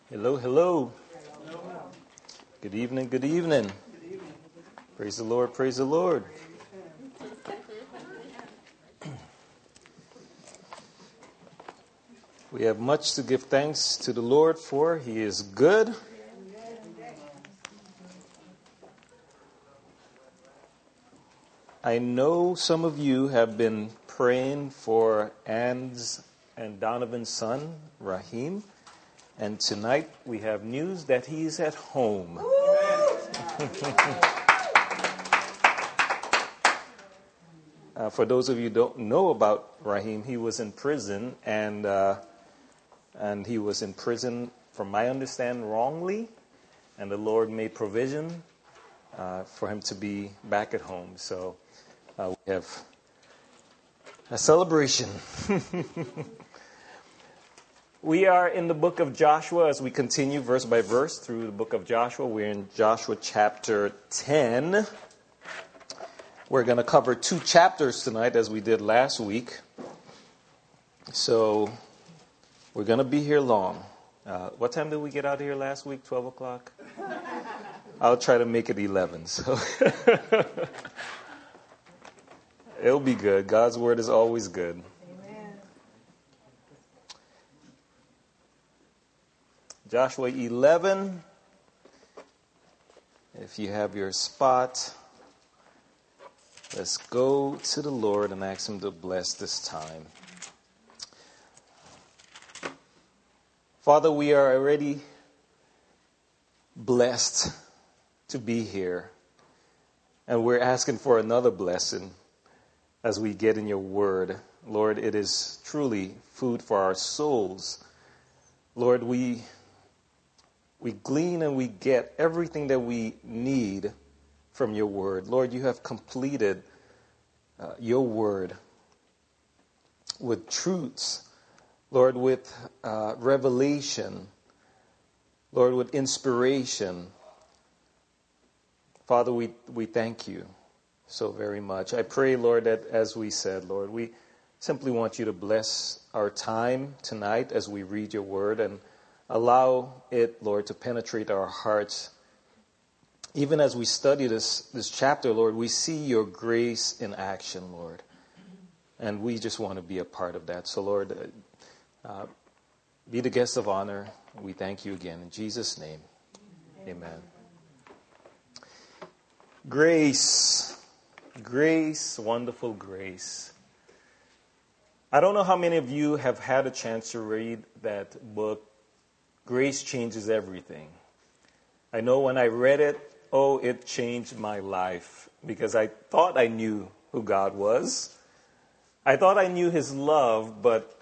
Hello, hello. Good evening, good evening. Praise the Lord, praise the Lord. We have much to give thanks to the Lord for. He is good. I know some of you have been praying for Ann's and Donovan's son, Raheem. And tonight we have news that he's at home. For those of you who don't know about Raheem, he was in prison, and he was in prison, from my understanding, wrongly. And the Lord made provision for him to be back at home. So we have a celebration. We are in the book of Joshua as we continue verse by verse through the book of Joshua. We're in Joshua chapter 10. We're going to cover 2 chapters tonight as we did last week. So we're going to be here long. What time did we get out of here last week? 12 o'clock? I'll try to make it 11. So it'll be good. God's word is always good. Joshua 11, if you have your spot, let's go to the Lord and ask Him to bless this time. Father, we are already blessed to be here, and we're asking for another blessing as we get in your word. Lord, it is truly food for our souls. Lord, we glean and we get everything that we need from your word. Lord, you have completed your word with truths. Lord, with revelation. Lord, with inspiration. Father, we thank you so very much. I pray, Lord, that as we said, Lord, we simply want you to bless our time tonight as we read your word, and allow it, Lord, to penetrate our hearts. Even as we study this chapter, Lord, we see your grace in action, Lord. And we just want to be a part of that. So, Lord, be the guest of honor. We thank you again. In Jesus' name, amen. Grace. Grace, wonderful grace. I don't know how many of you have had a chance to read that book, Grace Changes Everything. I know when I read it, it changed my life, because I thought I knew who God was. I thought I knew His love, but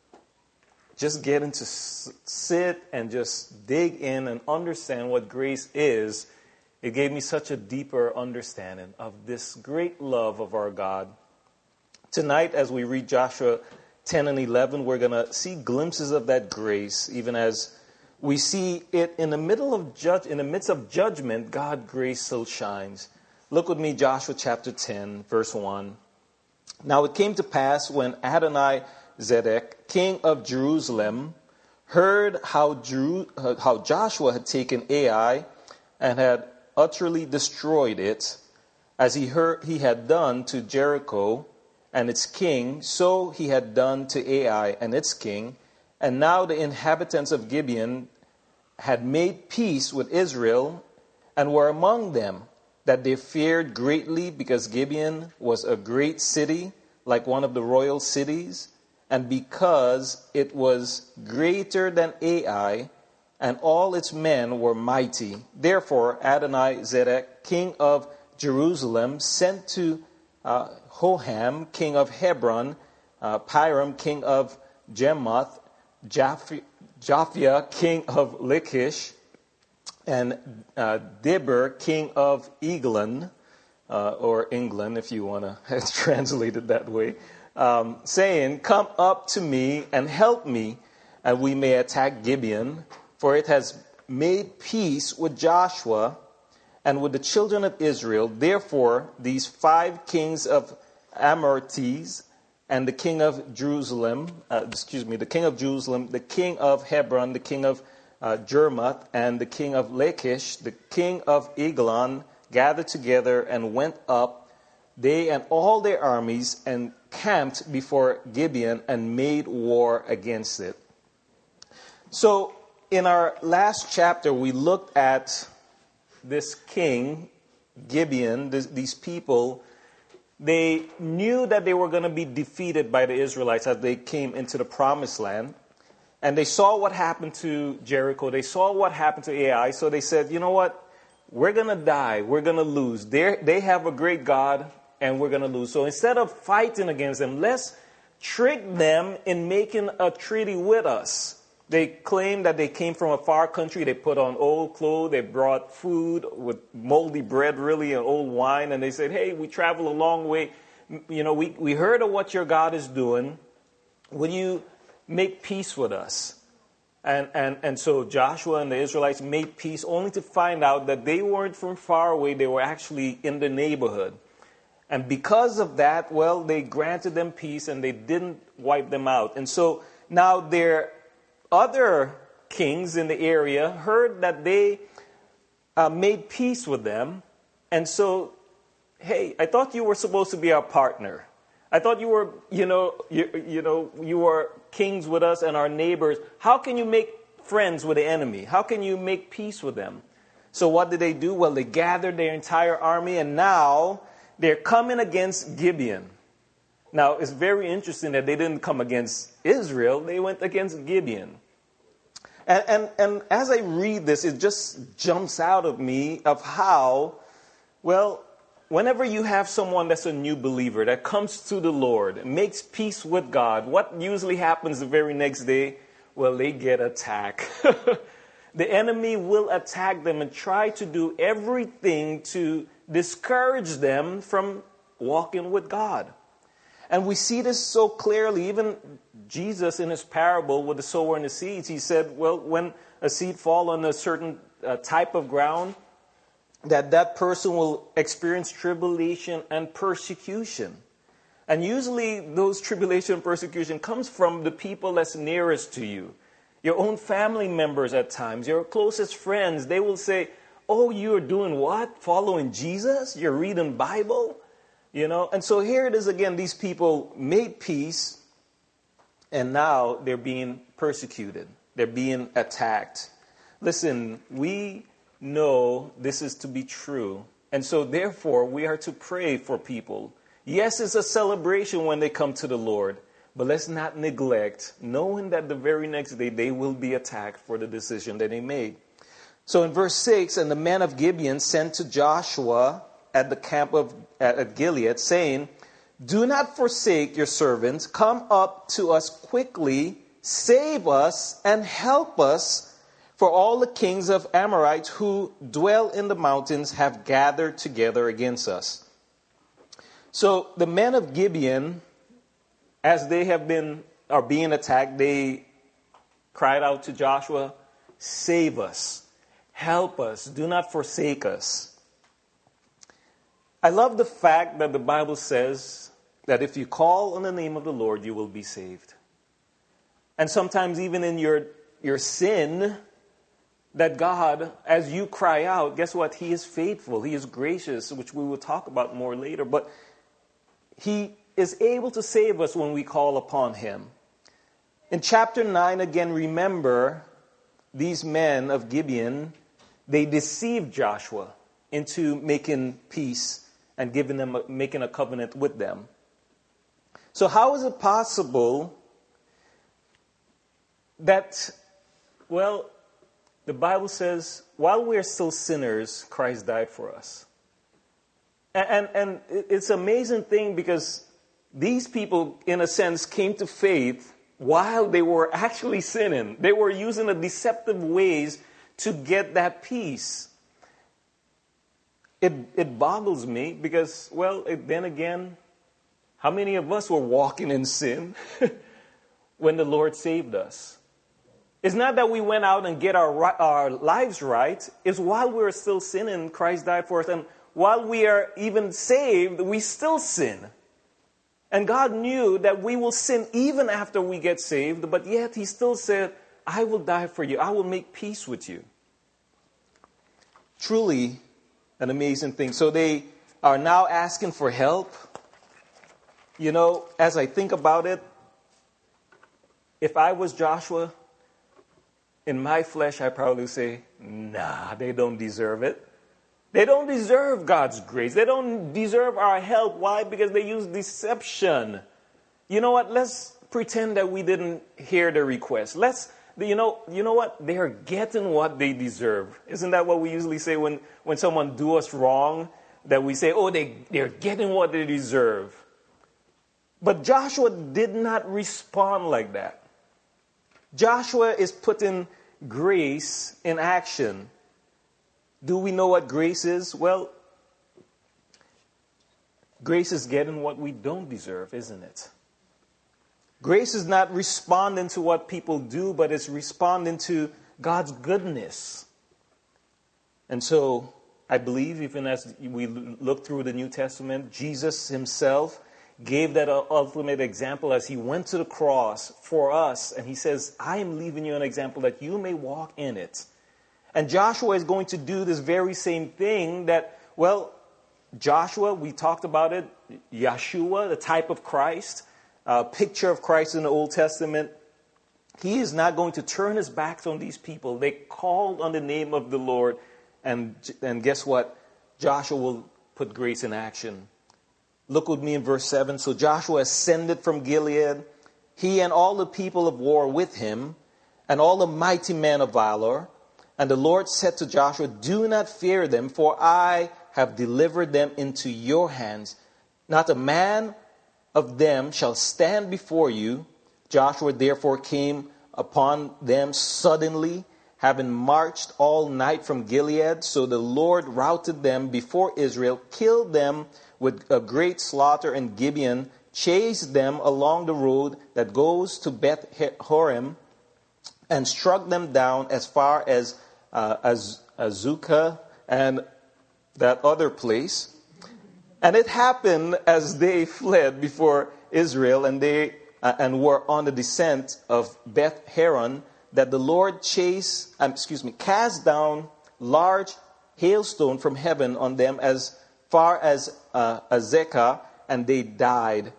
just getting to sit and just dig in and understand what grace is, it gave me such a deeper understanding of this great love of our God. Tonight, as we read Joshua 10 and 11, we're going to see glimpses of that grace, even as we see it in the midst of judgment, God's grace still shines. Look with me, Joshua chapter 10, verse 1. Now it came to pass when Adonizedek, king of Jerusalem, heard how Joshua had taken Ai and had utterly destroyed it, as he had done to Jericho and its king, so he had done to Ai and its king. And now the inhabitants of Gibeon had made peace with Israel and were among them, that they feared greatly, because Gibeon was a great city, like one of the royal cities, and because it was greater than Ai, and all its men were mighty. Therefore Adonizedek, king of Jerusalem, sent to Hoham, king of Hebron, Piram, king of Jemoth, Japhia, king of Lachish, and Dibber, king of Eglon, or England, if you want to translate it that way, saying, "Come up to me and help me, and we may attack Gibeon, for it has made peace with Joshua and with the children of Israel." Therefore these 5 kings of Amorites, and the king of Jerusalem, the king of Hebron, the king of Jermoth, and the king of Lachish, the king of Eglon, gathered together and went up, they and all their armies, and camped before Gibeon and made war against it. So in our last chapter, we looked at this king, Gibeon, these people. They knew that they were going to be defeated by the Israelites as they came into the promised land. And they saw what happened to Jericho. They saw what happened to Ai. So they said, you know what? We're going to die. We're going to lose. They have a great God, and we're going to lose. So instead of fighting against them, let's trick them in making a treaty with us. They claimed that they came from a far country. They put on old clothes. They brought food with moldy bread, really, and old wine. And they said, hey, we travel a long way. You know, we heard of what your God is doing. Will you make peace with us? And so Joshua and the Israelites made peace, only to find out that they weren't from far away. They were actually in the neighborhood. And because of that, well, they granted them peace and they didn't wipe them out. And so now their other kings in the area heard that they made peace with them. And so, hey, I thought you were supposed to be our partner. I thought you were, you were kings with us and our neighbors. How can you make friends with the enemy? How can you make peace with them? So what did they do? Well, they gathered their entire army, and now they're coming against Gibeon. Now, it's very interesting that they didn't come against Israel. They went against Gibeon. And as I read this, it just jumps out of me of how, well, whenever you have someone that's a new believer that comes to the Lord, makes peace with God, what usually happens the very next day? Well, they get attacked. The enemy will attack them and try to do everything to discourage them from walking with God. And we see this so clearly. Even Jesus in his parable with the sower and the seeds, he said, well, when a seed falls on a certain type of ground, that person will experience tribulation and persecution. And usually those tribulation and persecution comes from the people that's nearest to you. Your own family members at times, your closest friends, they will say, oh, you're doing what? Following Jesus? You're reading Bible? You know, and so here it is again, these people made peace, and now they're being persecuted. They're being attacked. Listen, we know this is to be true, and so therefore we are to pray for people. Yes, it's a celebration when they come to the Lord, but let's not neglect knowing that the very next day they will be attacked for the decision that they made. So in verse 6, and the men of Gibeon sent to Joshua at the camp at Gilead, saying, do not forsake your servants. Come up to us quickly, save us, and help us, for all the kings of Amorites who dwell in the mountains have gathered together against us. So the men of Gibeon, as they are being attacked, they cried out to Joshua, save us, help us, do not forsake us. I love the fact that the Bible says that if you call on the name of the Lord, you will be saved. And sometimes even in your sin, that God, as you cry out, guess what? He is faithful. He is gracious, which we will talk about more later. But he is able to save us when we call upon him. In chapter 9, again, remember, these men of Gibeon, they deceived Joshua into making peace and making a covenant with them. So how is it possible that, well, the Bible says, while we are still sinners, Christ died for us. And it's an amazing thing because these people, in a sense, came to faith while they were actually sinning. They were using the deceptive ways to get that peace. It boggles me because, well, then again, how many of us were walking in sin when the Lord saved us? It's not that we went out and get our lives right. It's while we were still sinning, Christ died for us. And while we are even saved, we still sin. And God knew that we will sin even after we get saved, but yet he still said, I will die for you. I will make peace with you. Truly an amazing thing. So they are now asking for help. You know, as I think about it, if I was Joshua, in my flesh, I'd probably say, nah, they don't deserve it. They don't deserve God's grace. They don't deserve our help. Why? Because they use deception. You know what? Let's pretend that we didn't hear the request. You know what? They are getting what they deserve. Isn't that what we usually say when someone do us wrong? That we say, oh, they're getting what they deserve. But Joshua did not respond like that. Joshua is putting grace in action. Do we know what grace is? Well, grace is getting what we don't deserve, isn't it? Grace is not responding to what people do, but it's responding to God's goodness. And so, I believe, even as we look through the New Testament, Jesus himself gave that ultimate example as he went to the cross for us. And he says, I am leaving you an example that you may walk in it. And Joshua is going to do this very same thing that, well, Joshua, we talked about it, Yeshua, the type of Christ, a picture of Christ in the Old Testament. He is not going to turn his back on these people. They called on the name of the Lord. And guess what? Joshua will put grace in action. Look with me in verse 7. So Joshua ascended from Gilead, he and all the people of war with him, and all the mighty men of valor. And the Lord said to Joshua, do not fear them, for I have delivered them into your hands. Not a man of them shall stand before you. Joshua therefore came upon them suddenly, having marched all night from Gilead. So the Lord routed them before Israel, killed them with a great slaughter in Gibeon, chased them along the road that goes to Beth Horon, and struck them down as far as Azukah and that other place. And it happened as they fled before Israel and were on the descent of Beth Horon, that the Lord cast down large hailstone from heaven on them as far as Azekah, and they died.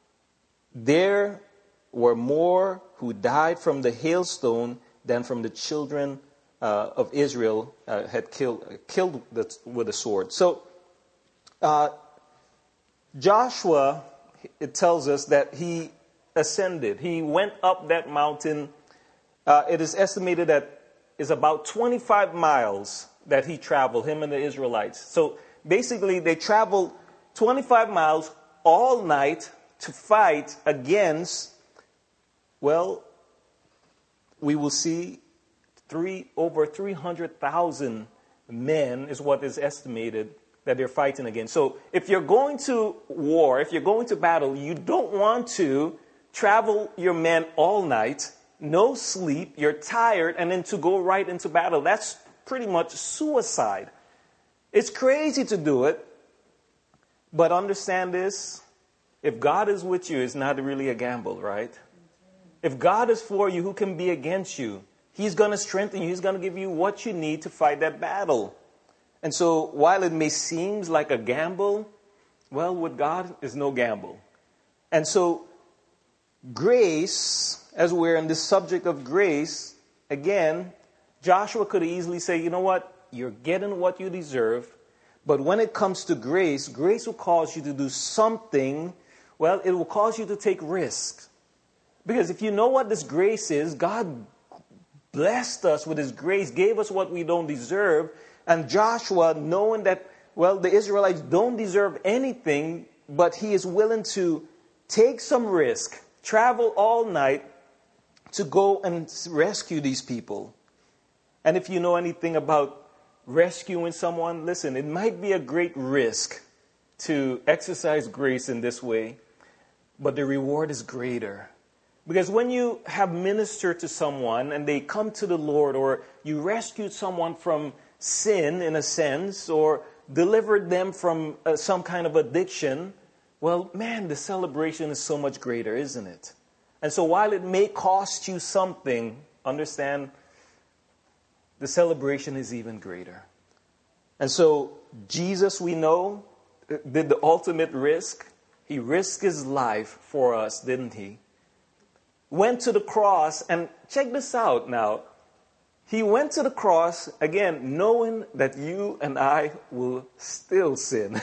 There were more who died from the hailstone than from the children of Israel had killed with a sword. So Joshua, it tells us that he ascended. He went up that mountain. It is estimated that it's about 25 miles that he traveled, him and the Israelites. So basically, they traveled 25 miles all night to fight against, well, we will see over 300,000 men is what is estimated that they're fighting against. So if you're going to war, if you're going to battle, you don't want to travel your men all night, no sleep, you're tired, and then to go right into battle. That's pretty much suicide. It's crazy to do it, but understand this. If God is with you, it's not really a gamble, right? If God is for you, who can be against you? He's going to strengthen you. He's going to give you what you need to fight that battle. And so while it may seem like a gamble, well, with God is no gamble. And so grace, as we're in this subject of grace, again, Joshua could easily say, you know what? You're getting what you deserve. But when it comes to grace, grace will cause you to do something. Well, it will cause you to take risks. Because if you know what this grace is, God blessed us with his grace, gave us what we don't deserve. And Joshua, knowing that, well, the Israelites don't deserve anything, but he is willing to take some risk, travel all night to go and rescue these people. And if you know anything about rescuing someone, listen, it might be a great risk to exercise grace in this way, but the reward is greater. Because when you have ministered to someone and they come to the Lord, or you rescued someone from sin in a sense, or delivered them from some kind of addiction, well, man, the celebration is so much greater, isn't it? And so while it may cost you something understand the celebration is even greater. And so Jesus, we know, did the ultimate risk. He risked his life for us, didn't he? Went to the cross, and check this out now. He went to the cross, again, knowing that you and I will still sin.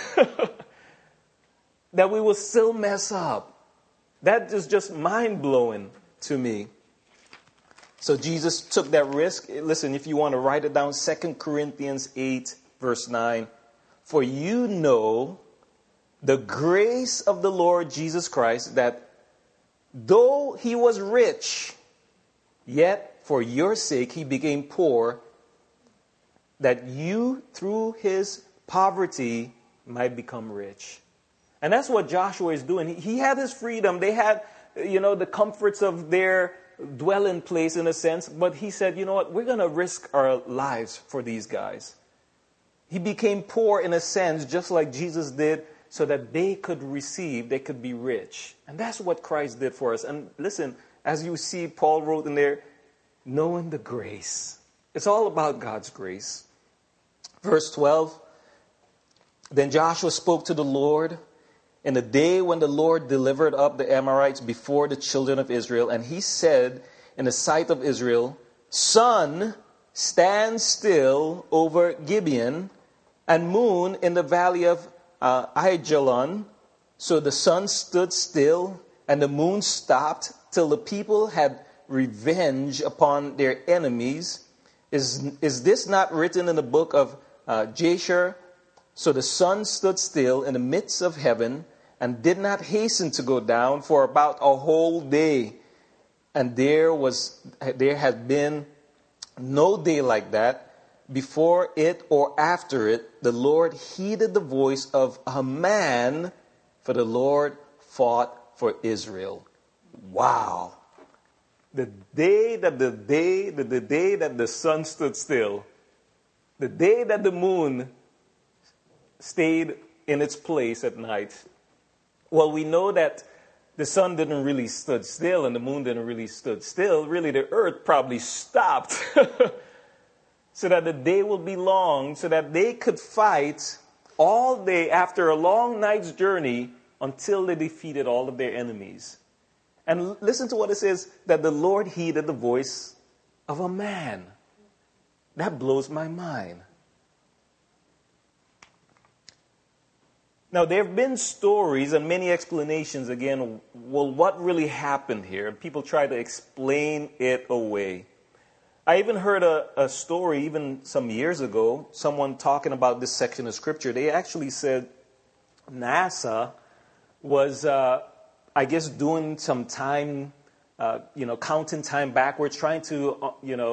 That we will still mess up. That is just mind-blowing to me. So Jesus took that risk. Listen, if you want to write it down, 2 Corinthians 8, verse 9. For you know the grace of the Lord Jesus Christ, that though he was rich, yet for your sake he became poor, that you through his poverty might become rich. And that's what Joshua is doing. He had his freedom. They had, the comforts of their dwelling place in a sense. But he said, you know what, we're going to risk our lives for these guys. He became poor in a sense, just like Jesus did, so that they could receive, they could be rich. And that's what Christ did for us. And listen, as you see, Paul wrote in there, knowing the grace. It's all about God's grace. Verse 12, then Joshua spoke to the Lord in the day when the Lord delivered up the Amorites before the children of Israel. And he said in the sight of Israel, sun, stand still over Gibeon, and moon in the valley of Aijalon. So the sun stood still and the moon stopped till the people had revenge upon their enemies. Is this not written in the book of Jasher? So the sun stood still in the midst of heaven and did not hasten to go down for about a whole day. And there had been no day like that. Before it or after it, the Lord heeded the voice of a man, for the Lord fought for Israel. Wow. The day that the sun stood still, the day that the moon stayed in its place at night. Well, we know that the sun didn't really stood still and the moon didn't really stood still. Really, the earth probably stopped. So that the day will be long, so that they could fight all day after a long night's journey until they defeated all of their enemies. And listen to what it says, that the Lord heeded the voice of a man. That blows my mind. Now, there have been stories and many explanations, again, well, what really happened here? People try to explain it away. I even heard a story, even some years ago, someone talking about this section of Scripture. They actually said NASA was, doing some time, counting time backwards, trying to,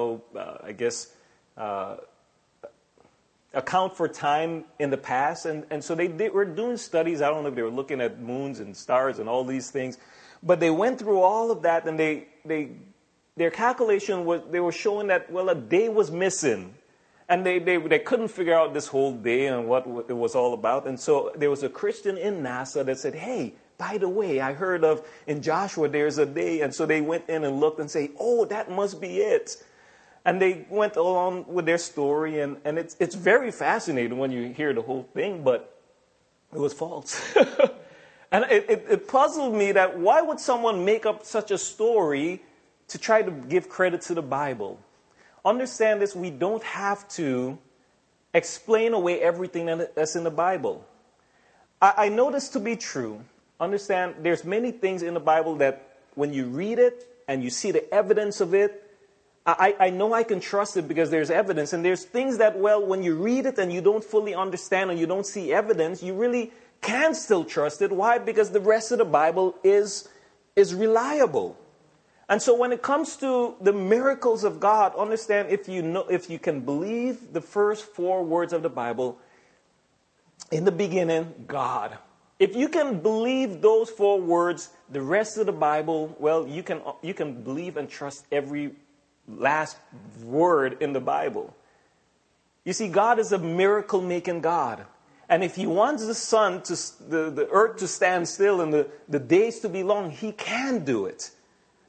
account for time in the past. And so they were doing studies. I don't know if they were looking at moons and stars and all these things. But they went through all of that, and their calculation was, they were showing that, well, a day was missing. And they couldn't figure out this whole day and what it was all about. And so there was a Christian in NASA that said, hey, by the way, I heard of in Joshua there's a day. And so they went in and looked and say, oh, that must be it. And they went along with their story. And it's very fascinating when you hear the whole thing, but it was false. And it puzzled me that why would someone make up such a story to try to give credit to the Bible? Understand this, we don't have to explain away everything that's in the Bible. I know this to be true. Understand, there's many things in the Bible that when you read it and you see the evidence of it, I know I can trust it because there's evidence. And there's things that, well, when you read it and you don't fully understand and you don't see evidence, you really can still trust it. Why? Because the rest of the Bible is reliable. And so when it comes to the miracles of God, understand, if you can believe the first 4 words of the Bible, in the beginning, God. If you can believe those 4 words, the rest of the Bible, well, you can believe and trust every last word in the Bible. You see, God is a miracle-making God. And if he wants the sun the earth to stand still and the days to be long, he can do it.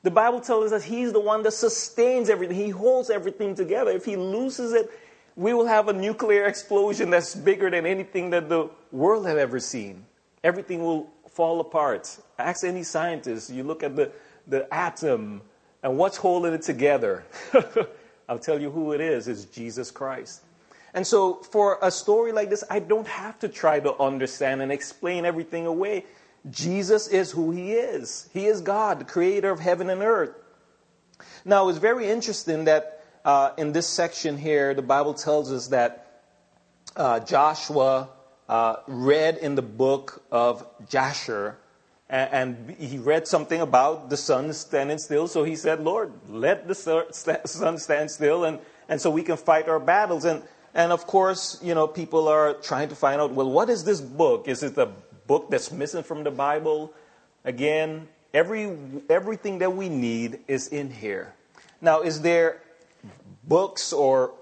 The Bible tells us that he's the one that sustains everything. He holds everything together. If he loses it, we will have a nuclear explosion that's bigger than anything that the world had ever seen. Everything will fall apart. Ask any scientist. You look at the atom and what's holding it together. I'll tell you who it is. It's Jesus Christ. And so for a story like this, I don't have to try to understand and explain everything away. Jesus is who he is. He is God, the creator of heaven and earth. Now, it's very interesting that in this section here, the Bible tells us that Joshua read in the book of Jasher, and he read something about the sun standing still. So he said, Lord, let the sun stand still, and so we can fight our battles. And of course, people are trying to find out, well, what is this book? Is it a book that's missing from the Bible? Again, everything that we need is in here. Now, is there books or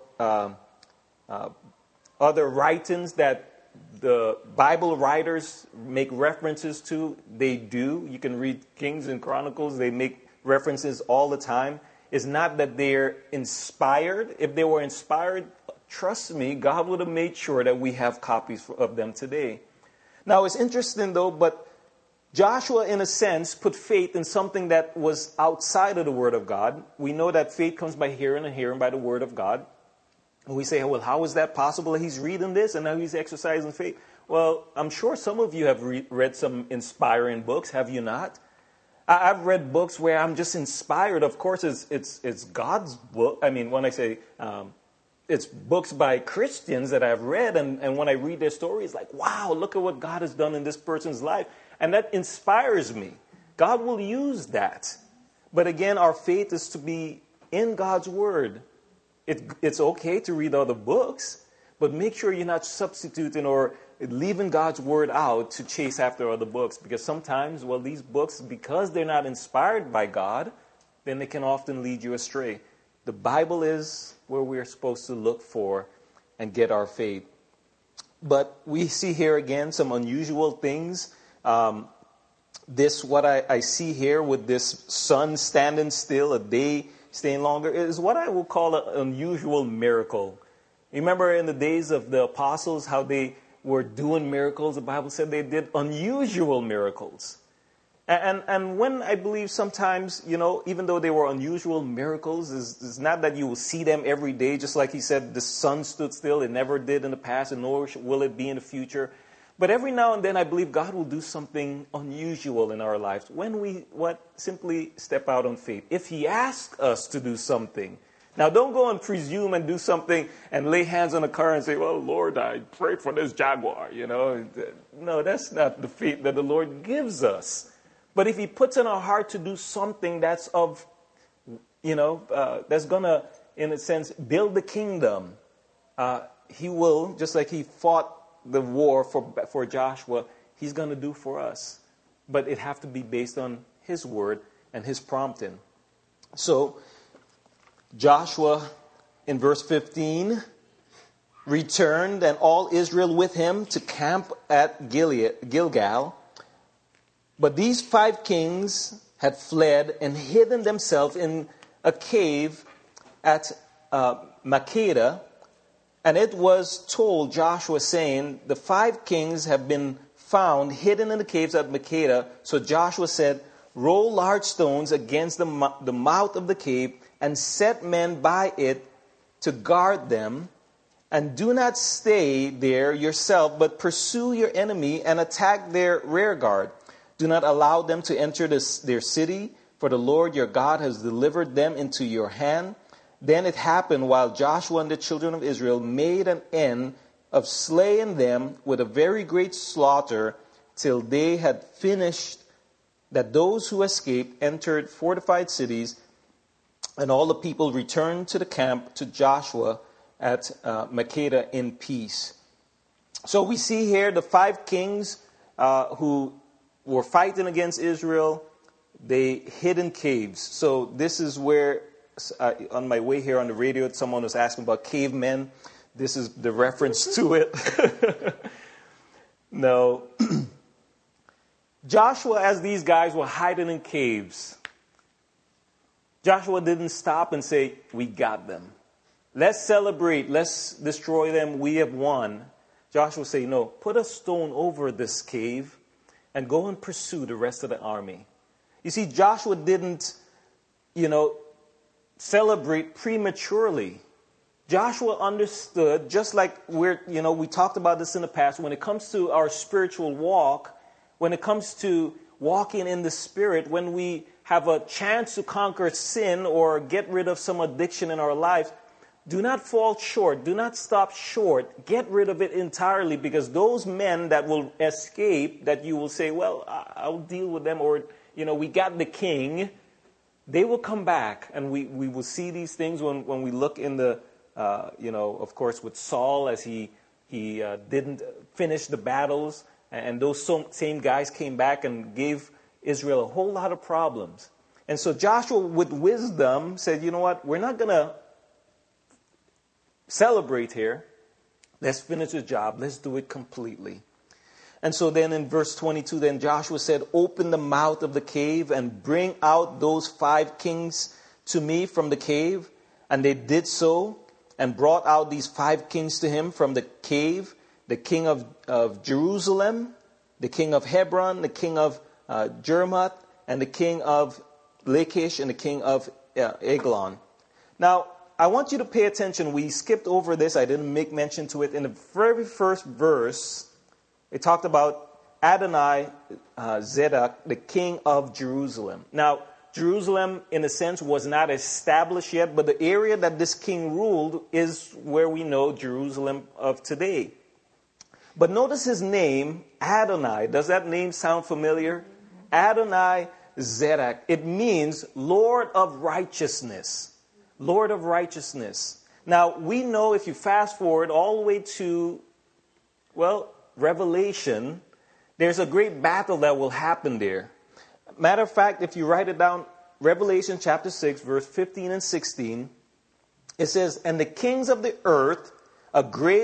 other writings that the Bible writers make references to? They do. You can read Kings and Chronicles. They make references all the time. It's not that they're inspired. If they were inspired, trust me, God would have made sure that we have copies of them today. Now, it's interesting, though, but Joshua, in a sense, put faith in something that was outside of the Word of God. We know that faith comes by hearing and hearing by the Word of God. And we say, well, how is that possible? He's reading this and now he's exercising faith. Well, I'm sure some of you have read some inspiring books, have you not? I've read books where I'm just inspired. Of course, it's God's book. I mean, when I say it's books by Christians that I've read, and when I read their stories, like, wow, look at what God has done in this person's life. And that inspires me. God will use that. But again, our faith is to be in God's Word. It's okay to read other books, but make sure you're not substituting or leaving God's Word out to chase after other books. Because sometimes, well, these books, because they're not inspired by God, then they can often lead you astray. The Bible is where we're supposed to look for and get our faith. But we see here again some unusual things. What I see here with this sun standing still, a day staying longer, is what I will call an unusual miracle. You remember in the days of the apostles how they were doing miracles? The Bible said they did unusual miracles. And when I believe sometimes, even though they were unusual miracles, it's not that you will see them every day. Just like he said, the sun stood still. It never did in the past, and nor will it be in the future. But every now and then, I believe God will do something unusual in our lives when we simply step out on faith. If he asks us to do something. Now, don't go and presume and do something and lay hands on a car and say, well, Lord, I prayed for this Jaguar. No, that's not the faith that the Lord gives us. But if he puts in our heart to do something that's of, that's going to, in a sense, build the kingdom, he will, just like he fought the war for Joshua, he's going to do for us. But it have to be based on his word and his prompting. So, Joshua, in verse 15, returned and all Israel with him to camp at Gilgal. But these 5 kings had fled and hidden themselves in a cave at Makkedah. And it was told Joshua, saying, the 5 kings have been found hidden in the caves at Makkedah. So Joshua said, roll large stones against the mouth of the cave and set men by it to guard them. And do not stay there yourself, but pursue your enemy and attack their rear guard. Do not allow them to enter their city, for the Lord your God has delivered them into your hand. Then it happened while Joshua and the children of Israel made an end of slaying them with a very great slaughter, till they had finished, that those who escaped entered fortified cities, and all the people returned to the camp to Joshua at Makkedah in peace. So we see here the 5 kings who were fighting against Israel. They hid in caves. So this is where, on my way here on the radio, someone was asking about cavemen. This is the reference to it. No. Joshua, as these guys were hiding in caves, Joshua didn't stop and say, we got them. Let's celebrate. Let's destroy them. We have won. Joshua said, no, put a stone over this cave and go and pursue the rest of the army. You see, Joshua didn't, celebrate prematurely. Joshua understood, just like we talked about this in the past, when it comes to our spiritual walk, when it comes to walking in the Spirit, when we have a chance to conquer sin or get rid of some addiction in our life, do not fall short. Do not stop short. Get rid of it entirely, because those men that will escape, that you will say, well, I'll deal with them, or, we got the king, they will come back. And we will see these things when we look in the, of course, with Saul, as he didn't finish the battles, and those same guys came back and gave Israel a whole lot of problems. And so Joshua, with wisdom, said, you know what, we're not going to celebrate here. Let's finish the job. Let's do it completely. And so then in verse 22, then Joshua said, open the mouth of the cave and bring out those 5 kings to me from the cave. And they did so and brought out these 5 kings to him from the cave, the king of Jerusalem, the king of Hebron, the king of Jermoth, and the king of Lachish, and the king of Eglon. Now, I want you to pay attention. We skipped over this. I didn't make mention to it. In the very first verse, it talked about Adonai Zedek, the king of Jerusalem. Now, Jerusalem, in a sense, was not established yet, but the area that this king ruled is where we know Jerusalem of today. But notice his name, Adonai. Does that name sound familiar? Adonai Zedek. It means Lord of righteousness. Lord of righteousness. Now, we know, if you fast forward all the way to, Revelation, there's a great battle that will happen there. Matter of fact, if you write it down, Revelation chapter 6, verse 15 and 16, it says, and the kings of the earth, the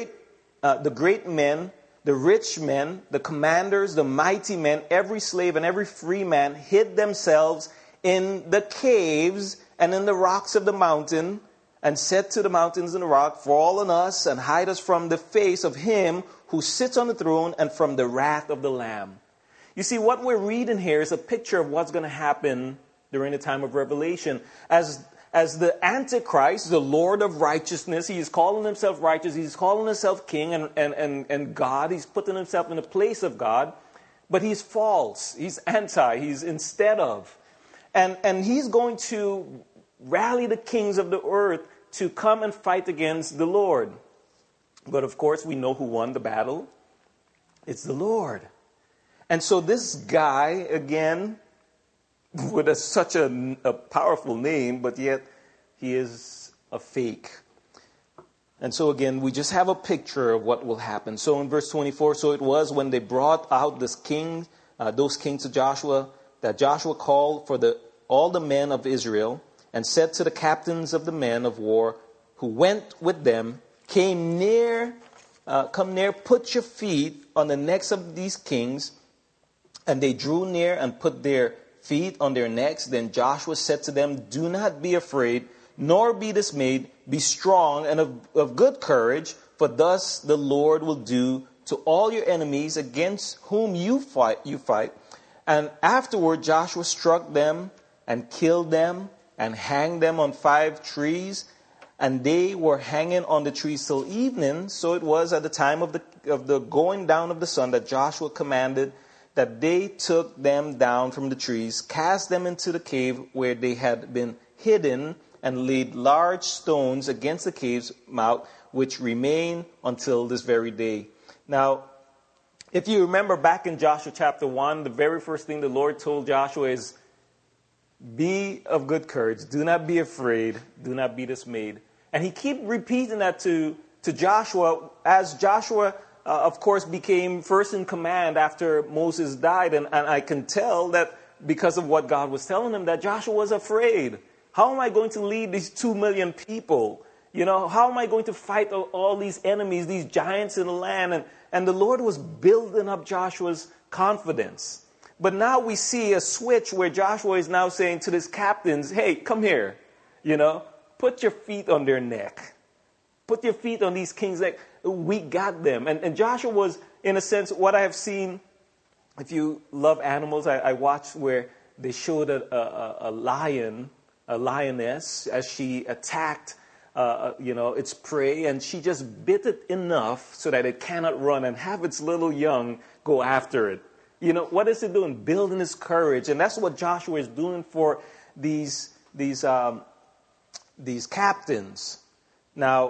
great men, the rich men, the commanders, the mighty men, every slave and every free man hid themselves in the caves and in the rocks of the mountain, and said to the mountains and the rock, fall on us and hide us from the face of him who sits on the throne and from the wrath of the Lamb. You see, what we're reading here is a picture of what's going to happen during the time of Revelation. As the Antichrist, the Lord of righteousness, he is calling himself righteous, he's calling himself king and God, he's putting himself in the place of God, but he's false, he's anti, he's instead of. And he's going to rally the kings of the earth to come and fight against the Lord. But of course, we know who won the battle. It's the Lord. And so this guy, again, with such a powerful name, but yet he is a fake. And so again, we just have a picture of what will happen. So in verse 24, so it was when they brought out those kings to Joshua, that Joshua called for all the men of Israel, and said to the captains of the men of war who went with them, come near, put your feet on the necks of these kings. And they drew near and put their feet on their necks. Then Joshua said to them, do not be afraid, nor be dismayed. Be strong and of good courage, for thus the Lord will do to all your enemies against whom you fight. And afterward Joshua struck them and killed them and hanged them on 5 trees. And they were hanging on the trees till evening. So it was at the time of the going down of the sun that Joshua commanded that they took them down from the trees, cast them into the cave where they had been hidden, and laid large stones against the cave's mouth, which remain until this very day. Now, if you remember back in Joshua chapter 1, the very first thing the Lord told Joshua is, be of good courage, do not be afraid, do not be dismayed. And he kept repeating that to Joshua, as Joshua, of course, became first in command after Moses died. And I can tell that because of what God was telling him, that Joshua was afraid. How am I going to lead these 2 million people? How am I going to fight all these enemies, these giants in the land? And the Lord was building up Joshua's confidence. But now we see a switch where Joshua is now saying to his captains, hey, come here, put your feet on their neck. Put your feet on these kings' neck. We got them. And Joshua was, in a sense, what I have seen, if you love animals, I watched where they showed a lioness, as she attacked, its prey, and she just bit it enough so that it cannot run and have its little young go after it. What is it doing? Building its courage. And that's what Joshua is doing for these captains. Now,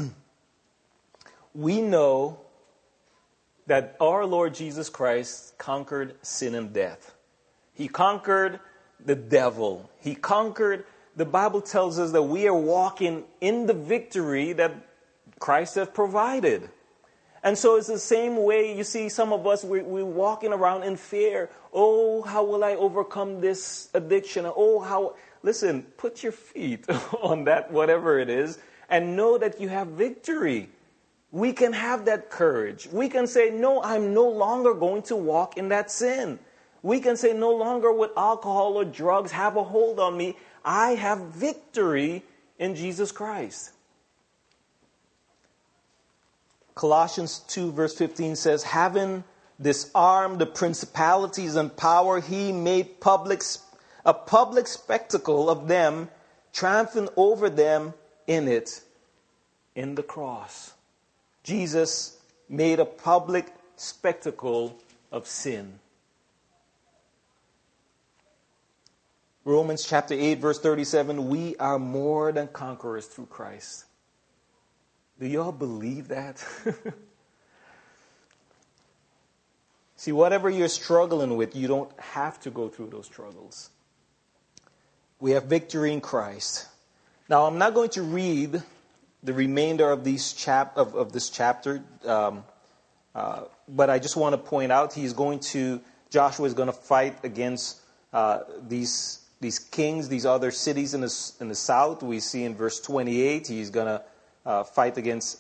we know that our Lord Jesus Christ conquered sin and death. He conquered the devil. He conquered, the Bible tells us that we are walking in the victory that Christ has provided. And so it's the same way, you see, some of us, we're walking around in fear. Oh, how will I overcome this addiction? Listen, put your feet on that, whatever it is, and know that you have victory. We can have that courage. We can say, no, I'm no longer going to walk in that sin. We can say, no longer will alcohol or drugs have a hold on me. I have victory in Jesus Christ. Colossians 2 verse 15 says, having disarmed the principalities and power, he made a public spectacle of them, triumphing over them in the cross. Jesus made a public spectacle of sin. Romans chapter 8 verse 37, we are more than conquerors through Christ. Do you all believe that? See, whatever you're struggling with, you don't have to go through those struggles. We have victory in Christ. Now, I'm not going to read the remainder of this chapter, but I just want to point out Joshua is going to fight against these kings, these other cities in the south. We see in verse 28, he's going to fight against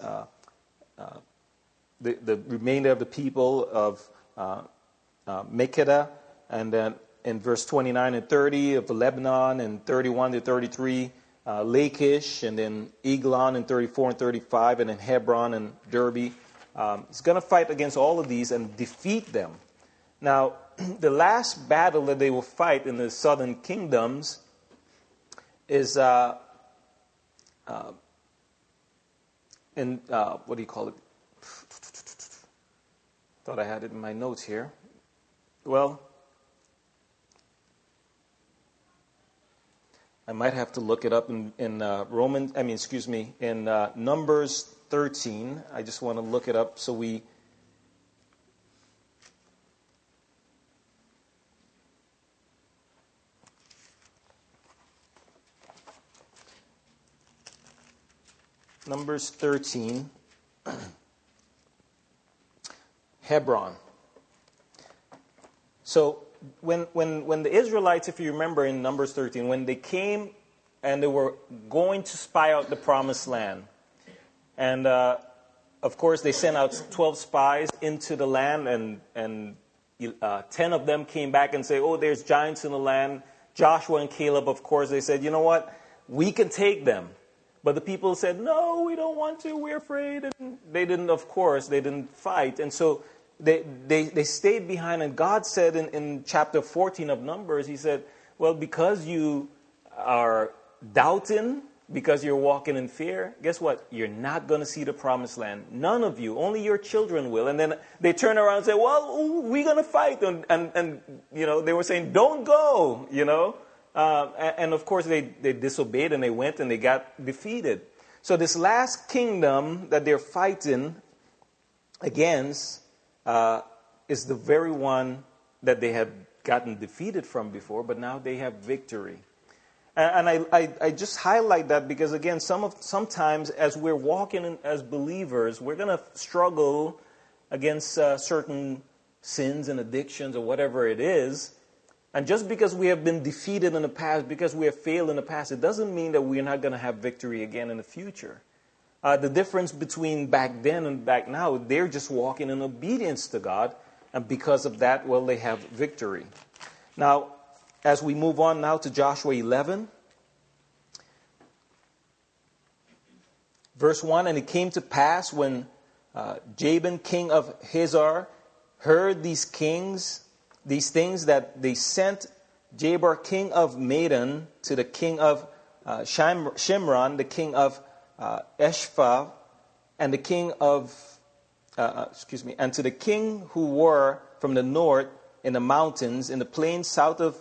the remainder of the people of Makkedah, and then in verse 29 and 30 of Lebanon, and 31 to 33, Lachish, and then Eglon in 34 and 35, and then Hebron and Derbe. He's going to fight against all of these and defeat them. Now, the last battle that they will fight in the southern kingdoms is what do you call it? Thought I had it in my notes here. Well, I might have to look it up in Numbers 13. I just want to look it up so we... Numbers 13, Hebron. So when the Israelites, if you remember in Numbers 13, when they came and they were going to spy out the promised land, and of course they sent out 12 spies into the land, and 10 of them came back and say, oh, there's giants in the land. Joshua and Caleb, of course, they said, you know what, we can take them. But the people said, no, we don't want to, we're afraid. And they didn't fight. And so they stayed behind. And God said in chapter 14 of Numbers, he said, well, because you are doubting, because you're walking in fear, guess what? You're not going to see the promised land. None of you, only your children will. And then they turn around and say, well, we're going to fight. And they were saying, don't go, and of course, they disobeyed and they went and they got defeated. So this last kingdom that they're fighting against is the very one that they had gotten defeated from before, but now they have victory. And I just highlight that because, again, sometimes as we're walking as believers, we're going to struggle against certain sins and addictions or whatever it is. And just because we have been defeated in the past, because we have failed in the past, it doesn't mean that we're not going to have victory again in the future. The difference between back then and back now, they're just walking in obedience to God. And because of that, well, they have victory. Now, as we move on now to Joshua 11, verse 1, and it came to pass when Jabin, king of Hazor, heard these things, that they sent Jabir, king of Madon, to the king of Shimron, the king of Eshpha, and the king of, and to the king who were from the north in the mountains, in the plains south of,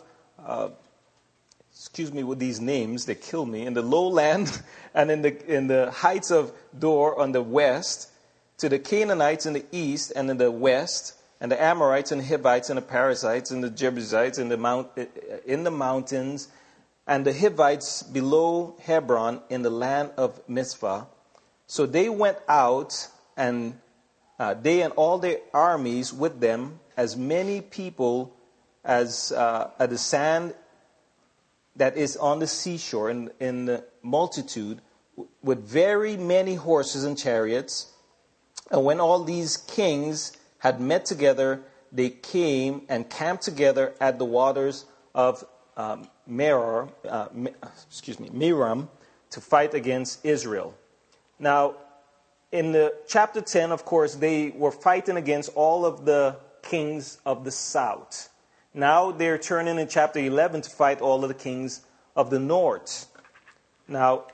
with these names, they kill me, in the lowland and in the heights of Dor on the west, to the Canaanites in the east and in the west, and the Amorites and the Hivites and the Perizzites and the Jebusites in the mountains, and the Hivites below Hebron in the land of Mizpah. So they went out, and they and all their armies with them, as many people as at the sand that is on the seashore, in the multitude, with very many horses and chariots. And when all these kings had met together, they came and camped together at the waters of Merom to fight against Israel. Now, in the chapter 10, of course, they were fighting against all of the kings of the south. Now they're turning in chapter 11 to fight all of the kings of the north. Now,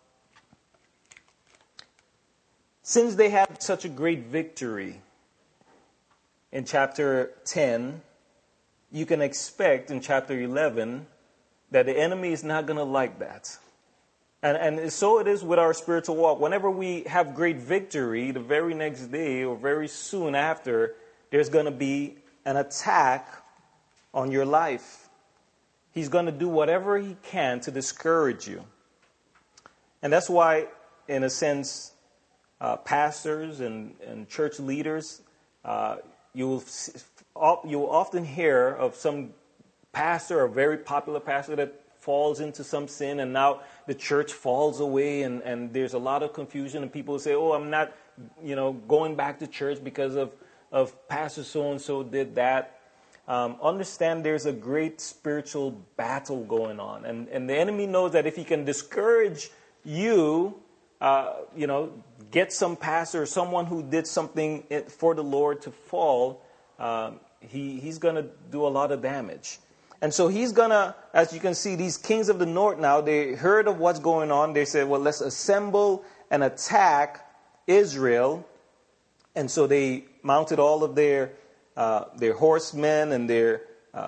since they had such a great victory in chapter 10, you can expect in chapter 11 that the enemy is not going to like that. And so it is with our spiritual walk. Whenever we have great victory, the very next day or very soon after, there's going to be an attack on your life. He's going to do whatever he can to discourage you. And that's why, in a sense, pastors and church leaders, you will often hear of some pastor, a very popular pastor, that falls into some sin, and now the church falls away, and there's a lot of confusion, and people say, oh, I'm not going back to church because of pastor so-and-so did that. Understand there's a great spiritual battle going on, and the enemy knows that if he can discourage you, get some pastor or someone who did something for the Lord to fall, he's going to do a lot of damage. And so he's going to, as you can see, these kings of the north now, they heard of what's going on. They said, well, let's assemble and attack Israel. And so they mounted all of their horsemen and their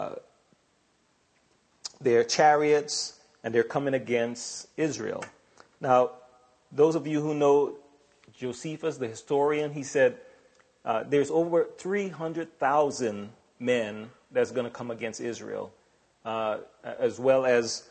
chariots, and they're coming against Israel. Now, those of you who know Josephus, the historian, he said there's over 300,000 men that's going to come against Israel, as well as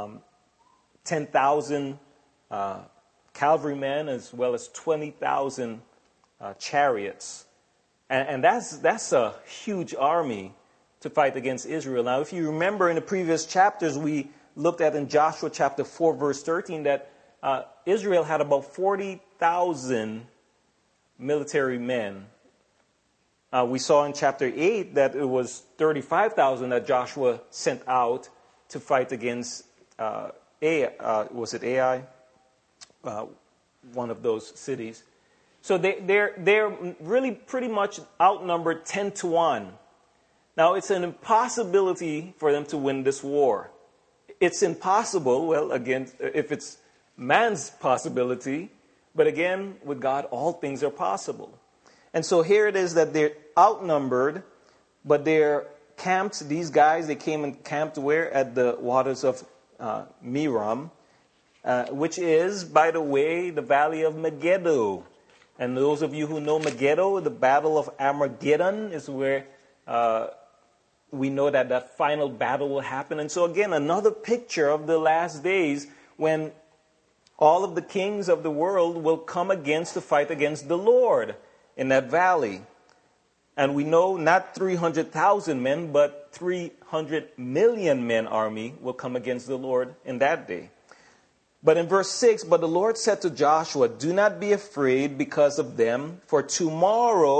10,000 cavalrymen, as well as 20,000 chariots. And that's a huge army to fight against Israel. Now, if you remember in the previous chapters, we looked at in Joshua chapter 4, verse 13, that Israel had about 40,000 military men. We saw in chapter 8 that it was 35,000 that Joshua sent out to fight against Ai? Was it Ai? One of those cities. So they're really pretty much outnumbered 10-1. Now, it's an impossibility for them to win this war. It's impossible, well, again, if it's man's possibility, but again, with God, all things are possible. And so here it is that they're outnumbered, but they're camped. These guys, they came and camped where? At the waters of Merom, which is, by the way, the valley of Megiddo. And those of you who know Megiddo, the Battle of Armageddon is where we know that final battle will happen. And so again, another picture of the last days when all of the kings of the world will come to fight against the Lord in that valley. And we know not 300,000 men, but 300 million men army will come against the Lord in that day. But in verse 6, but the Lord said to Joshua, do not be afraid because of them, for tomorrow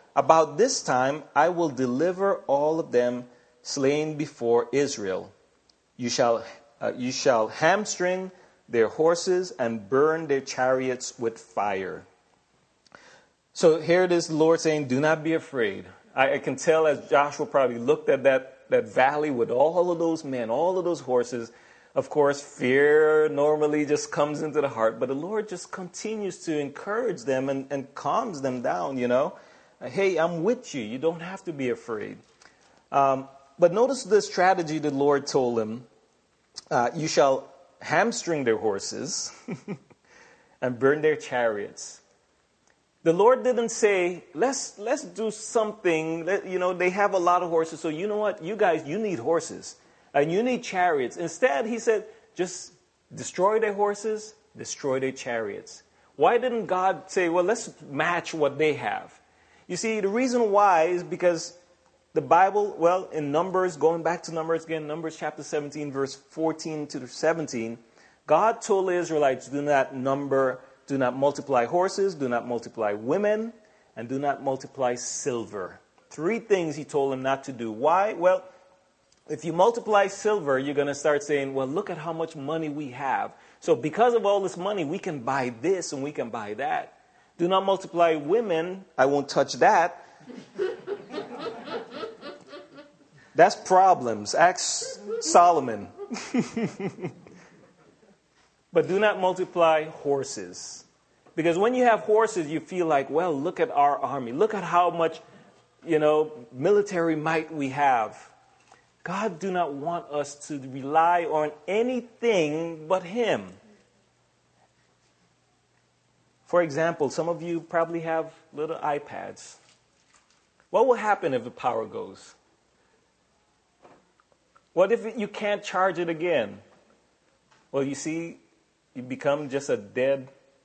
about this time I will deliver all of them slain before Israel. You shall hamstring their horses and burn their chariots with fire. So here it is, the Lord saying, do not be afraid. I can tell as Joshua probably looked at that valley with all of those men, all of those horses. Of course, fear normally just comes into the heart, but the Lord just continues to encourage them and calms them down, Hey, I'm with you. You don't have to be afraid. But notice the strategy the Lord told him. You shall hamstring their horses and burn their chariots. The Lord didn't say, let's do something. They have a lot of horses, so you know what? You guys, you need horses. And you need chariots. Instead, he said, just destroy their horses, destroy their chariots. Why didn't God say, well, let's match what they have? You see, the reason why is because the Bible, in Numbers, going back to Numbers again, Numbers chapter 17, verse 14 to 17, God told the Israelites, do not multiply horses, do not multiply women, and do not multiply silver. 3 things he told them not to do. Why? Well, if you multiply silver, you're going to start saying, well, look at how much money we have. So because of all this money, we can buy this and we can buy that. Do not multiply women. I won't touch that. That's problems. Ask Solomon. But do not multiply horses. Because when you have horses, you feel like, well, look at our army. Look at how much, military might we have. God do not want us to rely on anything but Him. For example, some of you probably have little iPads. What will happen if the power goes? What if you can't charge it again? Well, you see, you become just a dead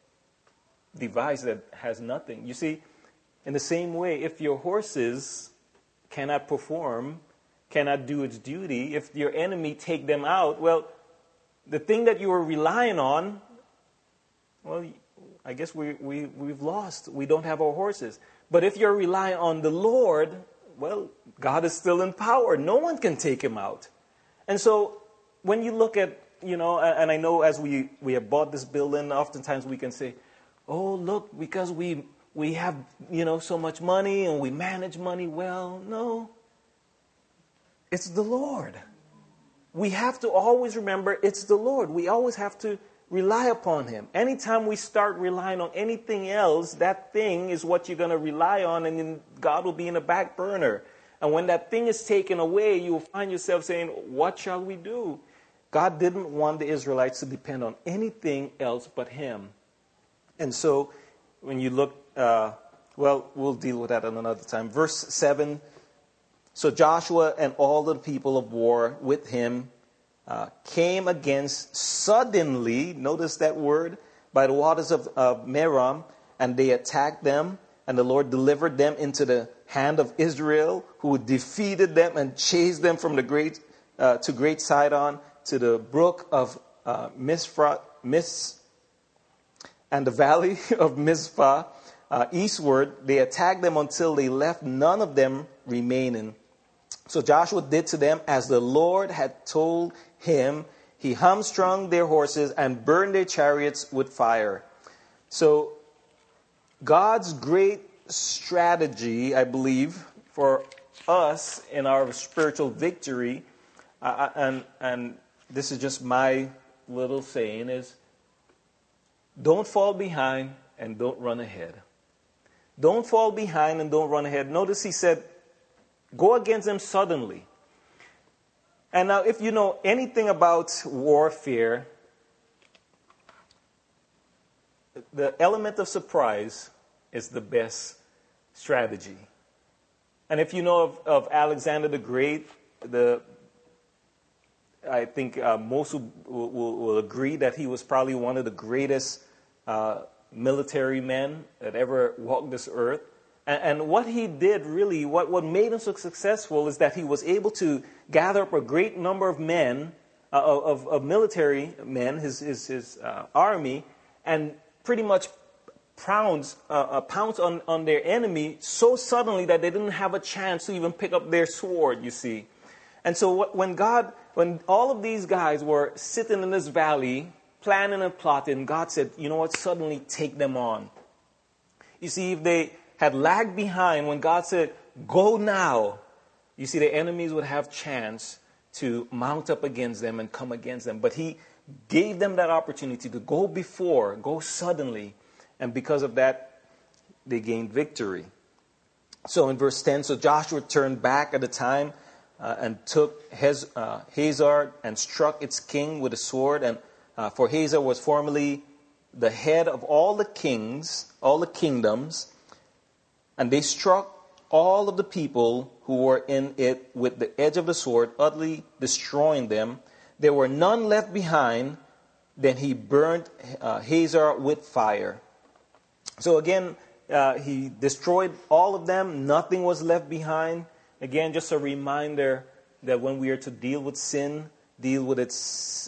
device that has nothing. You see, in the same way, if your horses cannot perform, cannot do its duty, if your enemy take them out, well, the thing that you were relying on, well, I guess we've lost. We don't have our horses. But if you're relying on the Lord, well, God is still in power. No one can take him out. And so when you look at, and I know as we have bought this building, oftentimes we can say, oh, look, because we have, so much money and we manage money well. No. It's the Lord. We have to always remember it's the Lord. We always have to rely upon Him. Anytime we start relying on anything else, that thing is what you're going to rely on, and then God will be in the back burner. And when that thing is taken away, you will find yourself saying, what shall we do? God didn't want the Israelites to depend on anything else but Him. And so when you look, we'll deal with that at another time. Verse 7, so Joshua and all the people of war with him came against suddenly, notice that word, by the waters of Merom, and they attacked them, and the Lord delivered them into the hand of Israel, who defeated them and chased them from the great Sidon to the brook of Mizpah, and the valley of Mizpah eastward. They attacked them until they left none of them remaining. So Joshua did to them as the Lord had told him. He hamstrung their horses and burned their chariots with fire. So God's great strategy, I believe, for us in our spiritual victory, and this is just my little saying, is don't fall behind and don't run ahead. Don't fall behind and don't run ahead. Notice he said, go against them suddenly. And now if you know anything about warfare, the element of surprise is the best strategy. And if you know of Alexander the Great, I think most will agree that he was probably one of the greatest military men that ever walked this earth. And what he did really, what made him so successful is that he was able to gather up a great number of men, of military men, his army, and pretty much pounce on their enemy so suddenly that they didn't have a chance to even pick up their sword, you see. And so when all of these guys were sitting in this valley, planning and plotting, God said, you know what, suddenly take them on. You see, if they had lagged behind when God said, go now, you see, the enemies would have chance to mount up against them and come against them. But he gave them that opportunity to go before, go suddenly. And because of that, they gained victory. So in verse 10, so Joshua turned back at the time and took Hazor and struck its king with a sword. And for Hazor was formerly the head of all the kings, all the kingdoms. And they struck all of the people who were in it with the edge of the sword, utterly destroying them. There were none left behind. Then he burned Hazor with fire. So again, he destroyed all of them. Nothing was left behind. Again, just a reminder that when we are to deal with sin, deal with it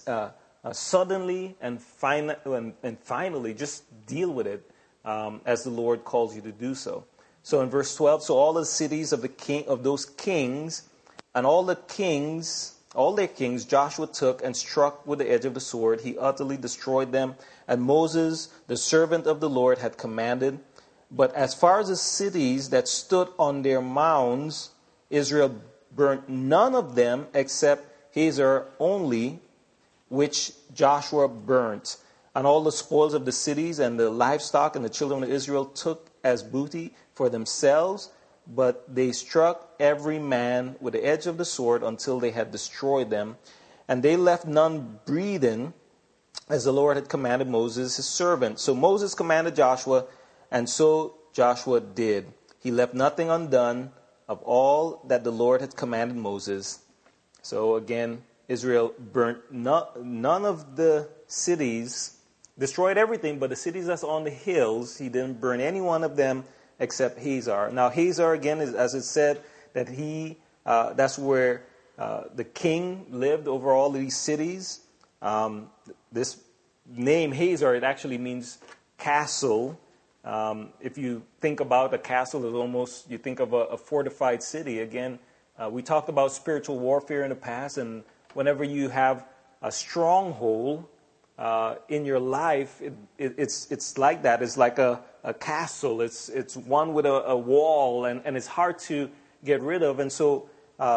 suddenly and finally, just deal with it as the Lord calls you to do so. So in verse 12, so all the cities of those kings and all their kings, Joshua took and struck with the edge of the sword. He utterly destroyed them. And Moses, the servant of the Lord, had commanded. But as far as the cities that stood on their mounds, Israel burnt none of them except Hazor only, which Joshua burnt. And all the spoils of the cities and the livestock and the children of Israel took as booty for themselves, but they struck every man with the edge of the sword until they had destroyed them. And they left none breathing, as the Lord had commanded Moses, his servant. So Moses commanded Joshua, and so Joshua did. He left nothing undone of all that the Lord had commanded Moses. So again, Israel burnt none of the cities, destroyed everything, but the cities that's on the hills, he didn't burn any one of them except Hazor. Now Hazor, again, is, as it said, that that's where the king lived over all these cities. This name Hazor, it actually means castle. If you think about a castle, it's almost, you think of a fortified city. Again, we talked about spiritual warfare in the past, and whenever you have a stronghold in your life, it's like that. It's like a castle. It's one with a wall, and it's hard to get rid of. And so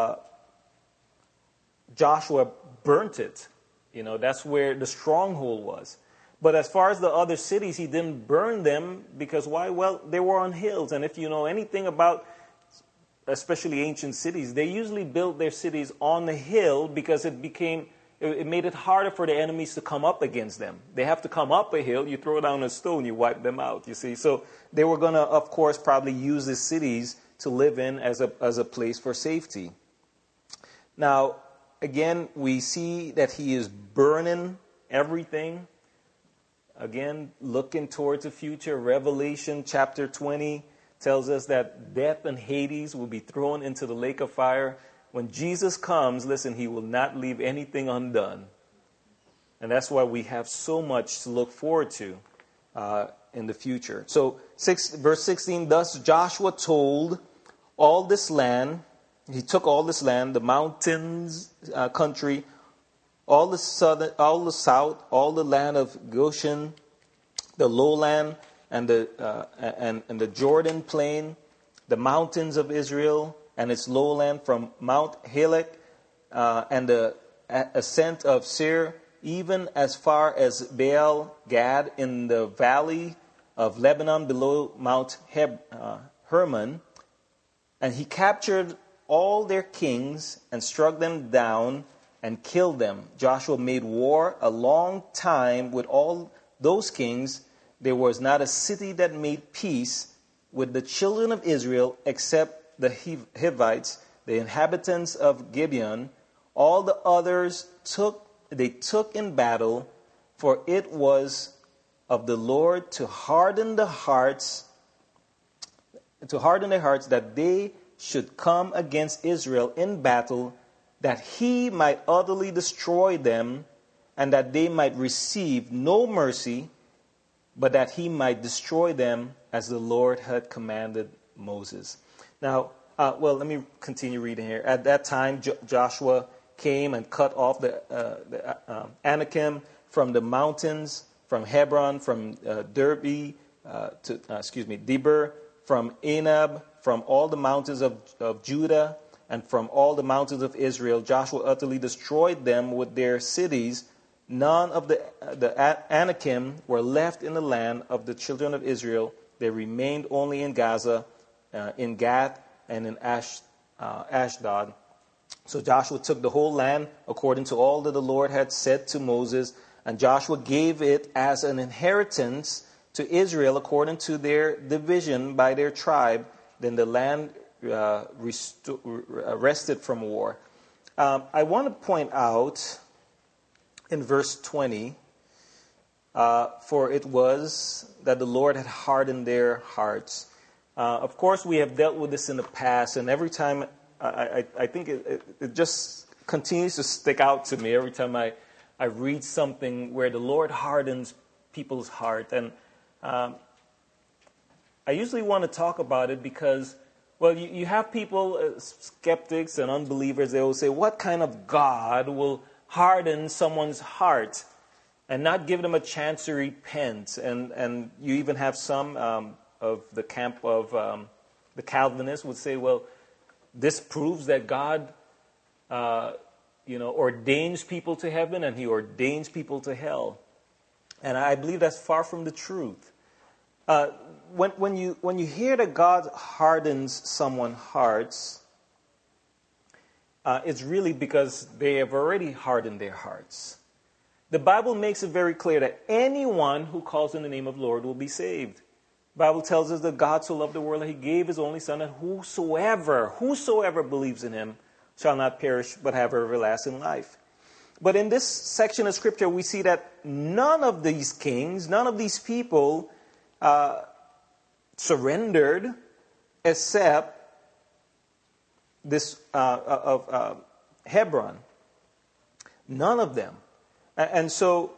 Joshua burnt it. You know, that's where the stronghold was. But as far as the other cities, he didn't burn them because why? Well, they were on hills. And if you know anything about especially ancient cities, they usually built their cities on the hill because it made it harder for the enemies to come up against them. They have to come up a hill, you throw down a stone, you wipe them out, you see. So they were going to, of course, probably use the cities to live in as a place for safety. Now, again, we see that he is burning everything. Again, looking towards the future, Revelation chapter 20 tells us that death and Hades will be thrown into the lake of fire. When Jesus comes, listen, he will not leave anything undone. And that's why we have so much to look forward to in the future. So verse 16, thus Joshua told all this land, he took all this land, the mountains country, all the south, all the land of Goshen, the lowland, and the Jordan plain, the mountains of Israel, and its lowland from Mount Halak and the ascent of Seir, even as far as Baal Gad in the valley of Lebanon below Mount Hermon. And he captured all their kings and struck them down and killed them. Joshua made war a long time with all those kings. There was not a city that made peace with the children of Israel except the Hivites, the inhabitants of Gibeon. All the others took in battle, for it was of the Lord to harden their hearts that they should come against Israel in battle, that he might utterly destroy them, and that they might receive no mercy. but that he might destroy them as the Lord had commanded Moses. Now, let me continue reading here. At that time, Joshua came and cut off the Anakim from the mountains, from Hebron, from Debir, from Anab, from all the mountains of Judah, and from all the mountains of Israel. Joshua utterly destroyed them with their cities. None of the Anakim were left in the land of the children of Israel. They remained only in Gaza, in Gath, and in Ashdod. So Joshua took the whole land according to all that the Lord had said to Moses, and Joshua gave it as an inheritance to Israel according to their division by their tribe. Then the land rested from war. I want to point out in verse 20, for it was that the Lord had hardened their hearts. Of course, we have dealt with this in the past, and every time I think it just continues to stick out to me every time I read something where the Lord hardens people's heart. And I usually want to talk about it because, well, you have people, skeptics and unbelievers, they will say, what kind of God will harden someone's heart and not give them a chance to repent? And you even have some of the camp of the Calvinists would say, well, this proves that God, ordains people to heaven and he ordains people to hell. And I believe that's far from the truth. When you hear that God hardens someone's hearts, it's really because they have already hardened their hearts. The Bible makes it very clear that anyone who calls in the name of the Lord will be saved. The Bible tells us that God so loved the world that he gave his only son, and whosoever believes in him shall not perish but have everlasting life. But in this section of Scripture, we see that none of these kings, none of these people surrendered except this of Hebron. None of them. And so,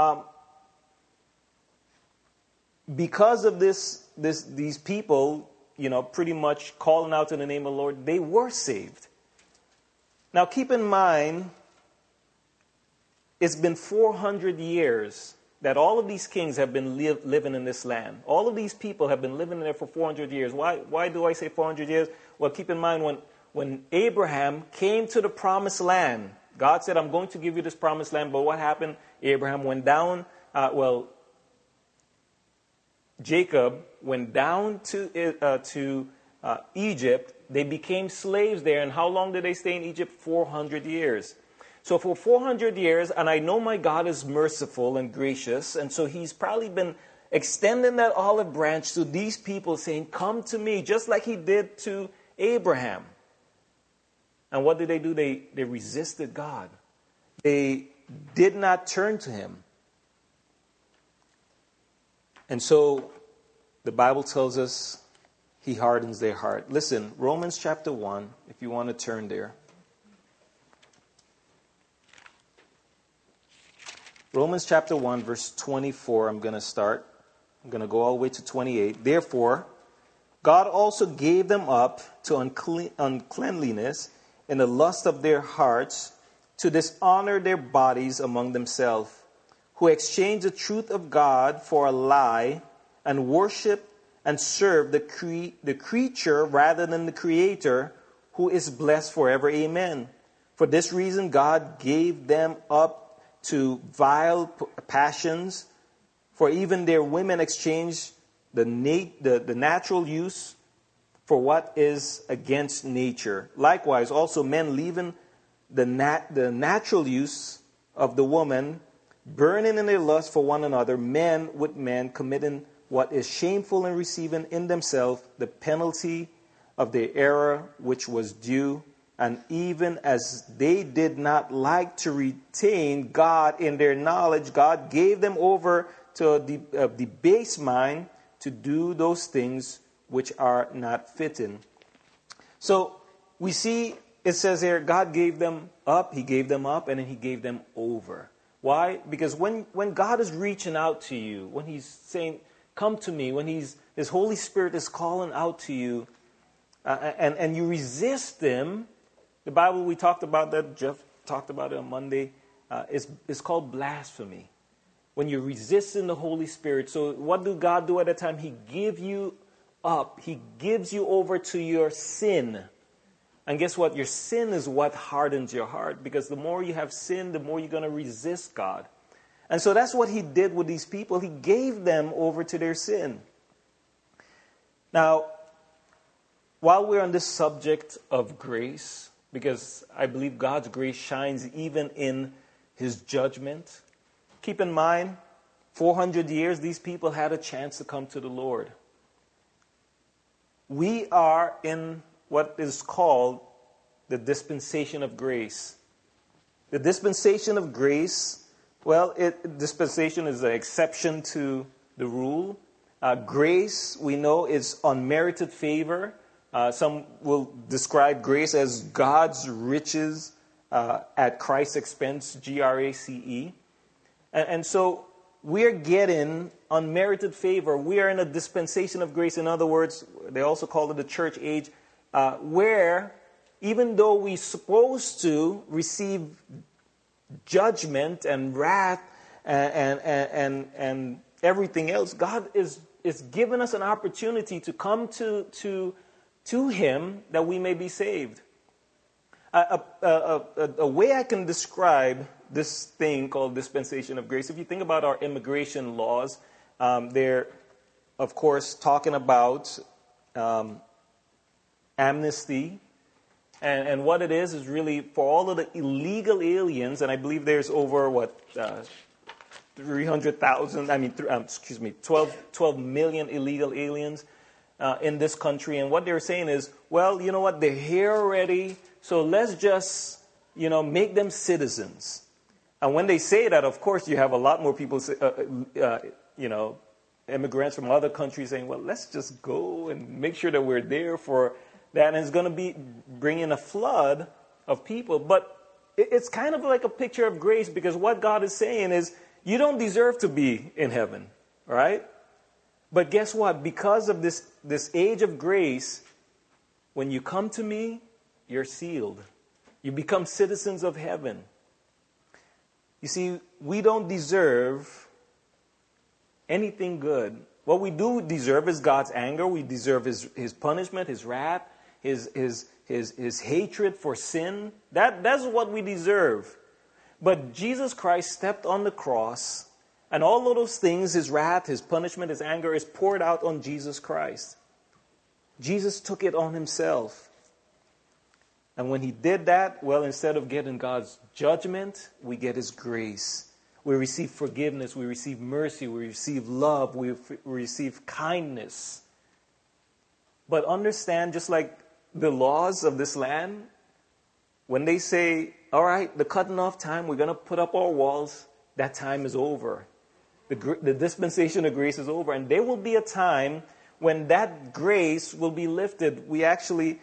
because of these people, pretty much calling out in the name of the Lord, they were saved. Now, keep in mind, it's been 400 years that all of these kings have been living in this land. All of these people have been living there for 400 years. Why do I say 400 years? Well, keep in mind, when Abraham came to the promised land, God said, I'm going to give you this promised land. But what happened? Abraham went down, Jacob went down to Egypt. They became slaves there. And how long did they stay in Egypt? 400 years. So for 400 years, and I know my God is merciful and gracious, and so he's probably been extending that olive branch to these people, saying, come to me, just like he did to Abraham. And what did they do? They resisted God. They did not turn to him. And so the Bible tells us he hardens their heart. Listen, Romans chapter 1, if you want to turn there. Romans chapter 1, verse 24, I'm going to start. I'm going to go all the way to 28. Therefore, God also gave them up to uncleanliness in the lust of their hearts, to dishonor their bodies among themselves, who exchanged the truth of God for a lie, and worship and serve the creature rather than the Creator, who is blessed forever. Amen. For this reason, God gave them up to vile passions, for even their women exchanged the natural use for what is against nature. Likewise, also men leaving the natural use of the woman, burning in their lust for one another, men with men, committing what is shameful and receiving in themselves the penalty of their error which was due. And even as they did not like to retain God in their knowledge, God gave them over to a debased mind to do those things which are not fitting. So we see, it says here, God gave them up, he gave them up, and then he gave them over. Why? Because when God is reaching out to you, when he's saying, come to me, when his Holy Spirit is calling out to you, and you resist him, the Bible, we talked about that, Jeff talked about it on Monday, it's called blasphemy. When you're resisting the Holy Spirit. So what do God do at that time? He gives you up. He gives you over to your sin. And guess what? Your sin is what hardens your heart. Because the more you have sin, the more you're going to resist God. And so that's what he did with these people. He gave them over to their sin. Now, while we're on this subject of grace, because I believe God's grace shines even in his judgment, keep in mind, 400 years, these people had a chance to come to the Lord. We are in what is called the dispensation of grace. The dispensation of grace, well, dispensation is an exception to the rule. Grace, we know, is unmerited favor. Some will describe grace as God's riches at Christ's expense, Grace. And so we're getting unmerited favor. We are in a dispensation of grace. In other words, they also call it the church age, where even though we're supposed to receive judgment and wrath and everything else, God is giving us an opportunity to come to him that we may be saved. A way I can describe this thing called dispensation of grace, if you think about our immigration laws, they're, of course, talking about amnesty. And what it is really for all of the illegal aliens, and I believe there's over, 300,000, 12 million illegal aliens in this country. And what they're saying is, well, you know what, they're here already, so let's just, make them citizens. And when they say that, of course, you have a lot more people, immigrants from other countries saying, well, let's just go and make sure that we're there for that. And it's going to be bringing a flood of people. But it's kind of like a picture of grace, because what God is saying is, you don't deserve to be in heaven, right? But guess what? Because of this age of grace, when you come to me, you're sealed. You become citizens of heaven. You see, we don't deserve anything good. What we do deserve is God's anger. We deserve his punishment, his wrath, his hatred for sin. That's what we deserve. But Jesus Christ stepped on the cross, and all of those things, his wrath, his punishment, his anger, is poured out on Jesus Christ. Jesus took it on himself. And when he did that, well, instead of getting God's judgment, we get his grace. We receive forgiveness, we receive mercy, we receive love, we receive kindness. But understand, just like the laws of this land, when they say, all right, the cutting off time, we're going to put up our walls, that time is over. The dispensation of grace is over. And there will be a time when that grace will be lifted. We actually,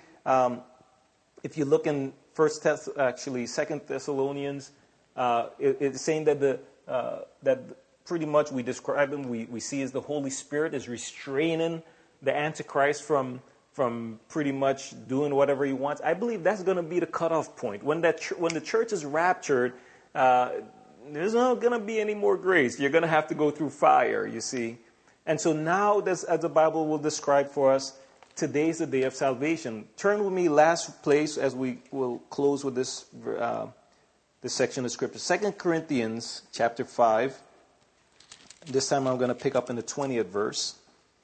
if you look in 2 Thessalonians, it's saying that that pretty much we describe him, we see as the Holy Spirit is restraining the Antichrist from pretty much doing whatever he wants. I believe that's going to be the cutoff point. When the church is raptured, there's not going to be any more grace. You're going to have to go through fire, you see. And so now, as the Bible will describe for us, today's the day of salvation. Turn with me last place as we will close with this section of Scripture. 2 Corinthians chapter 5. This time I'm going to pick up in the 20th verse.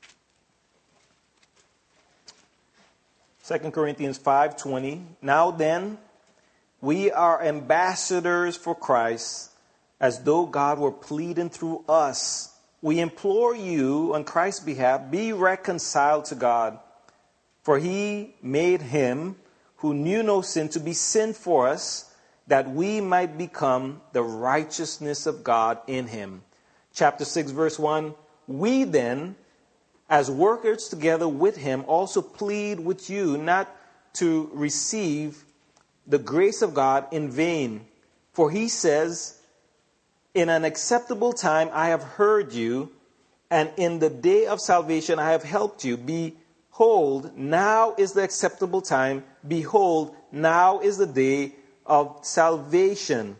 2 Corinthians 5:20. Now then, we are ambassadors for Christ, as though God were pleading through us. We implore you on Christ's behalf, be reconciled to God. For he made him who knew no sin to be sin for us, that we might become the righteousness of God in him. Chapter 6, verse 1. We then, as workers together with him, also plead with you not to receive the grace of God in vain. For he says, In an acceptable time I have heard you, and in the day of salvation I have helped you. Behold, now is the acceptable time. Behold, now is the day of salvation.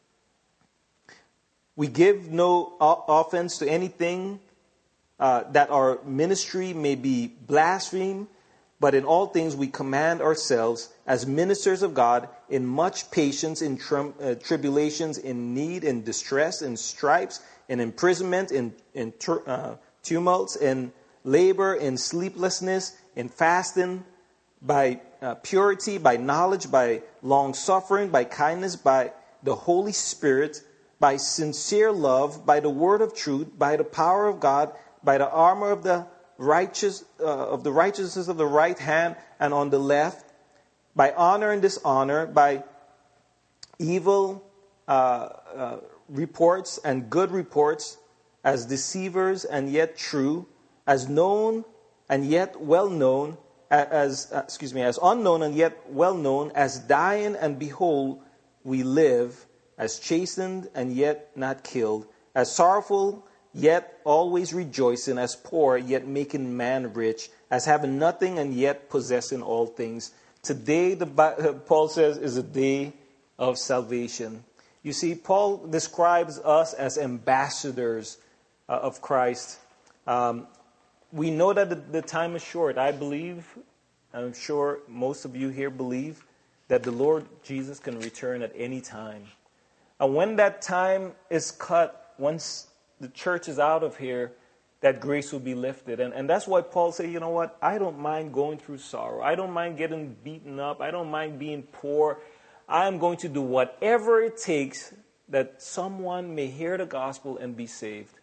We give no offense to anything that our ministry may be blasphemed, but in all things we command ourselves as ministers of God in much patience, in tribulations, in need, in distress, in stripes, in imprisonment, in tumults, in labor, in sleeplessness, in fasting, by purity, by knowledge, by long suffering, by kindness, by the Holy Spirit, by sincere love, by the word of truth, by the power of God, by the armor of the righteousness of the right hand and on the left, by honor and dishonor, by evil reports and good reports, as deceivers and yet true, as known and yet well known, as unknown and yet well known, as dying and behold we live, as chastened and yet not killed, as sorrowful yet always rejoicing, as poor yet making man rich, as having nothing and yet possessing all things. Today, Paul says, is a day of salvation. You see, Paul describes us as ambassadors of Christ. We know that the time is short. I'm sure most of you here believe that the Lord Jesus can return at any time. And when that time is cut, once the church is out of here, that grace will be lifted. And that's why Paul said, you know what? I don't mind going through sorrow. I don't mind getting beaten up. I don't mind being poor. I am going to do whatever it takes that someone may hear the gospel and be saved.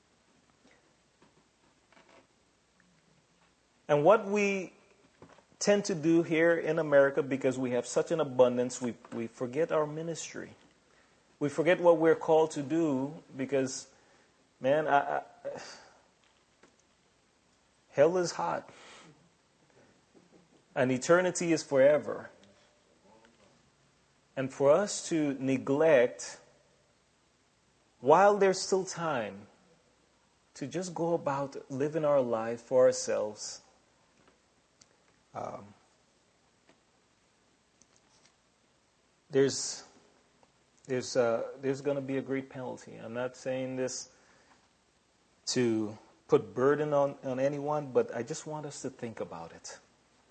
And what we tend to do here in America, because we have such an abundance, we forget our ministry. We forget what we're called to do because, man, hell is hot. And eternity is forever. And for us to neglect, while there's still time, to just go about living our life for ourselves, there's going to be a great penalty. I'm not saying this to put burden on anyone, but I just want us to think about it.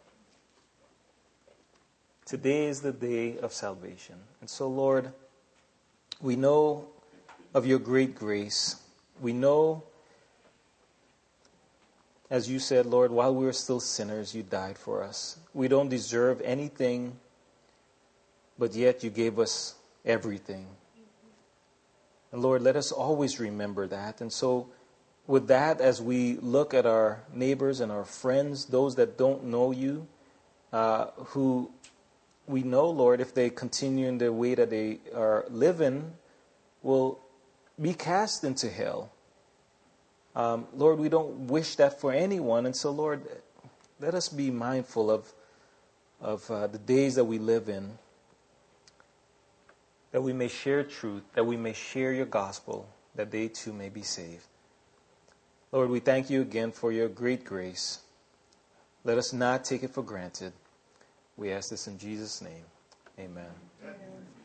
Today is the day of salvation. And so, Lord, we know of your great grace. We know, as you said, Lord, while we were still sinners, you died for us. We don't deserve anything, but yet you gave us everything. And Lord, let us always remember that. And so, with that, as we look at our neighbors and our friends, those that don't know you, who we know, Lord, if they continue in the way that they are living, will be cast into hell. Lord, we don't wish that for anyone. And so, Lord, let us be mindful of the days that we live in, that we may share truth, that we may share your gospel, that they too may be saved. Lord, we thank you again for your great grace. Let us not take it for granted. We ask this in Jesus' name. Amen. Amen.